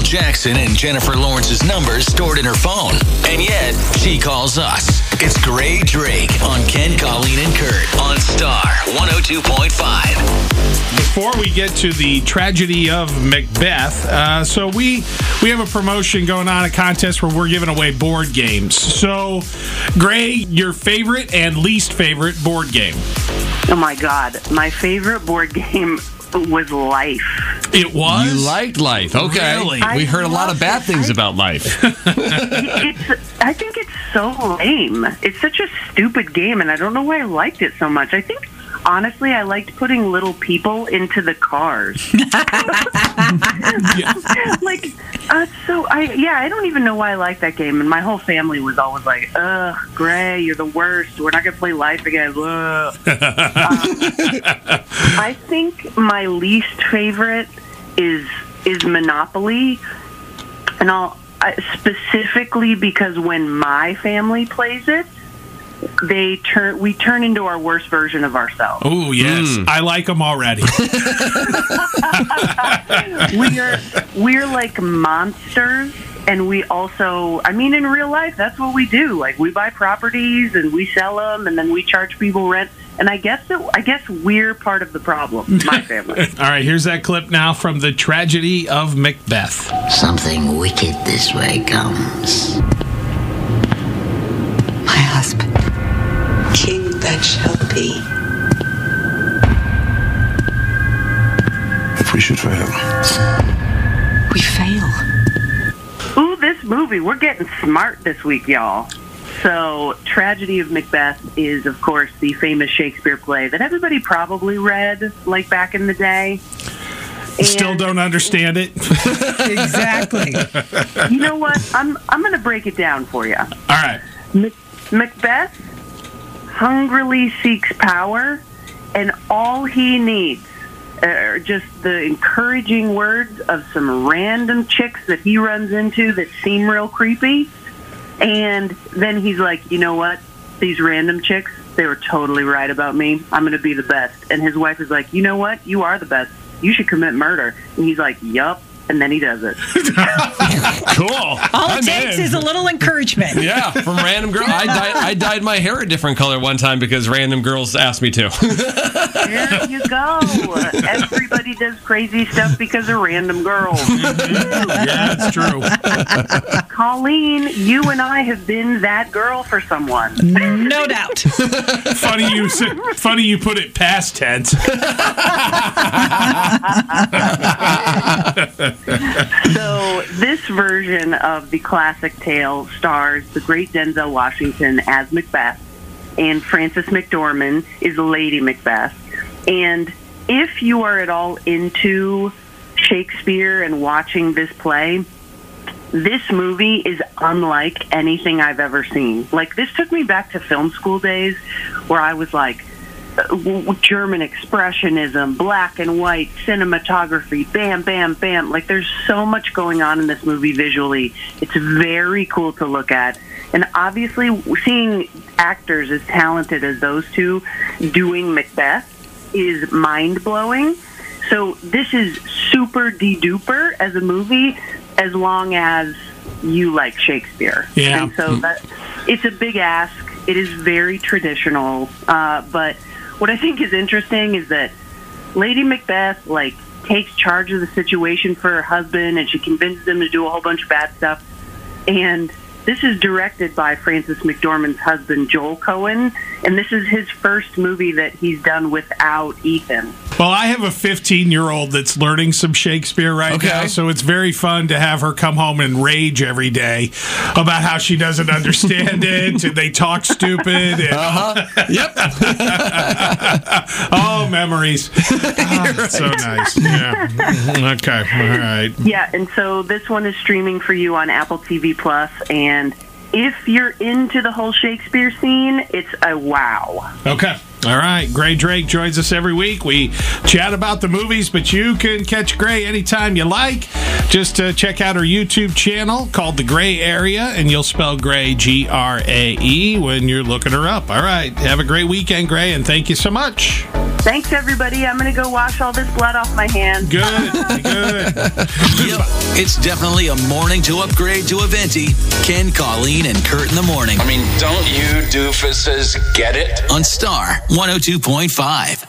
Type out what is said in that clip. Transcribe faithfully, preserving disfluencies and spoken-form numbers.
Michael Jackson and Jennifer Lawrence's numbers stored in her phone. And yet, she calls us. It's Gray Drake on Ken, Colleen, and Kurt on Star one oh two point five. Before we get to the tragedy of Macbeth, uh, so we we have a promotion going on, a contest where we're giving away board games. So, Gray, your favorite and least favorite board game? Oh my God, my favorite board game was Life. It was? You liked Life. Okay. Really? We heard a lot of bad it. things I, about Life. it's, I think it's so lame. It's such a stupid game, and I don't know why I liked it so much. I think, honestly, I liked putting little people into the cars. Like, uh, so, I yeah, I don't even know why I liked that game, and my whole family was always like, ugh, Gray, you're the worst. We're not going to play Life again. um, I think my least favorite is is Monopoly, and I'll I, specifically because when my family plays it, they turn we turn into our worst version of ourselves. Oh yes, mm. I like them already. we're we're like monsters, and we also, I mean, in real life, that's what we do. Like, we buy properties and we sell them, and then we charge people rent. And I guess that, I guess we're part of the problem, my family. All right, here's that clip now from the tragedy of Macbeth. Something wicked this way comes. My husband, king that shall be. If we should fail, we fail. Ooh, this movie, we're getting smart this week, y'all. So, Tragedy of Macbeth is, of course, the famous Shakespeare play that everybody probably read, like, back in the day. And still don't understand it. Exactly. You know what? I'm I'm going to break it down for you. All right. Mac- Macbeth hungrily seeks power, and all he needs are just the encouraging words of some random chicks that he runs into that seem real creepy. And then he's like, you know what? These random chicks, they were totally right about me. I'm going to be the best. And his wife is like, you know what? You are the best. You should commit murder. And he's like, yup. And then he does it. Cool. All it I'm takes in. is a little encouragement. Yeah, from random girl. I dyed, I dyed my hair a different color one time because random girls asked me to. There you go. Everybody does crazy stuff because of random girls. Yeah, it's true. Colleen, you and I have been that girl for someone. No doubt. Funny you said, funny you put it past tense. So this version of the classic tale stars the great Denzel Washington as Macbeth, and Frances McDormand is Lady Macbeth. And if you are at all into Shakespeare and watching this play, this movie is unlike anything I've ever seen. Like, this took me back to film school days where I was like, German expressionism, black and white cinematography, bam, bam, bam. Like, there's so much going on in this movie visually. It's very cool to look at. And obviously, seeing actors as talented as those two doing Macbeth is mind-blowing. So this is super de-duper as a movie, as long as you like Shakespeare. Yeah. And so that, it's a big ask. It is very traditional, uh, but what I think is interesting is that Lady Macbeth, like, takes charge of the situation for her husband, and she convinces him to do a whole bunch of bad stuff. And this is directed by Frances McDormand's husband, Joel Cohen, and this is his first movie that he's done without Ethan. Well, I have a fifteen-year-old that's learning some Shakespeare right Okay. now, so it's very fun to have her come home and rage every day about how she doesn't understand it, and they talk stupid. And Uh-huh. Yep. oh, memories. Oh, Right. So nice. Yeah. Okay. All right. Yeah, and so this one is streaming for you on Apple T V Plus, and if you're into the whole Shakespeare scene, it's a wow. Okay. All right. Gray Drake joins us every week. We chat about the movies, but you can catch Gray anytime you like. Just uh, check out her YouTube channel called The Gray Area, and you'll spell Gray, G R A E, when you're looking her up. All right. Have a great weekend, Gray, and thank you so much. Thanks, everybody. I'm going to go wash all this blood off my hands. Good. Good. Yep, it's definitely a morning to upgrade to a venti. Ken, Colleen, and Kurt in the morning. I mean, don't you doofuses get it? On Star one oh two point five.